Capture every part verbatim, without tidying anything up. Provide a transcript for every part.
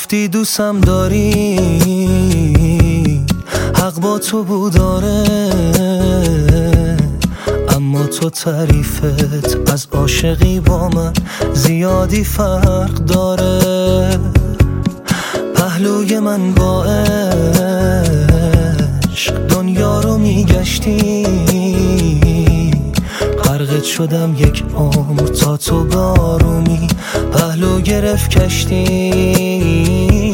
گفتی دوستم داری، حق با تو بود آره، اما تو تعریفت از عاشقی با من زیادی فرق داره. پهلوی من با عشق دنیا رو میگشتی، غرقت شدم یک عمر تا تو بارومی پهلو گرفت کشتی.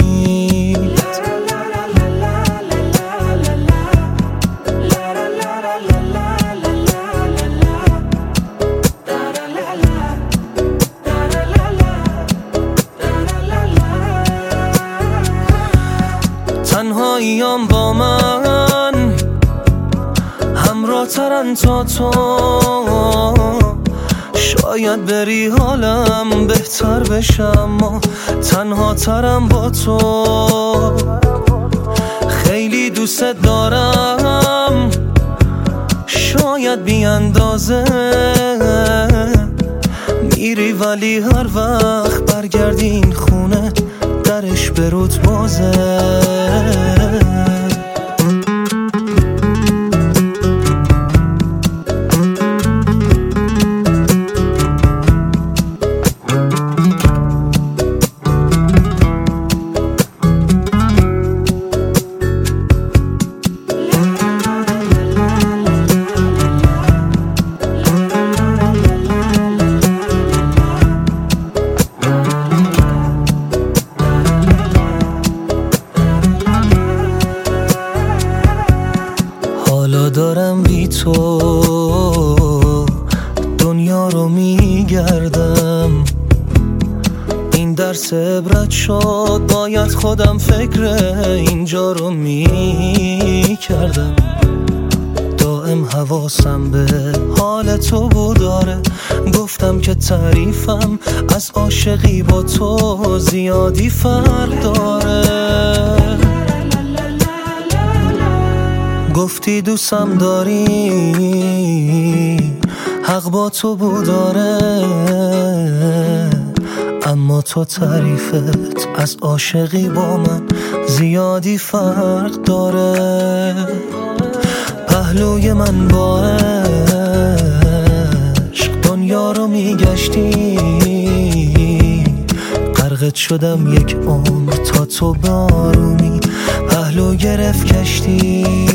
تنهاییام با من همراه ترن تا تو، شاید بری حالم بهتر بشم، اما تنها ترم با تو. خیلی دوست دارم شاید بی اندازه، میری ولی هر وقت برگردی این خونه درش برود بازه. حالا دارم بی تو دنیا رو میگردم، این درس عبرت شد، باید خودم فکر اینجا رو میکردم. دائم حواسم به حال تو بود آره، گفتم که تعریفم از عاشقی با تو زیادی فرق داره. گفتی دوستم داری، حق با تو بود آره، اما تو تعریفت از عاشقی با من زیادی فرق داره. پهلوی من با عشق دنیا رو میگشتی، غرقت شدم یک عمر تا تو بارومی پهلو گرفت کشتی.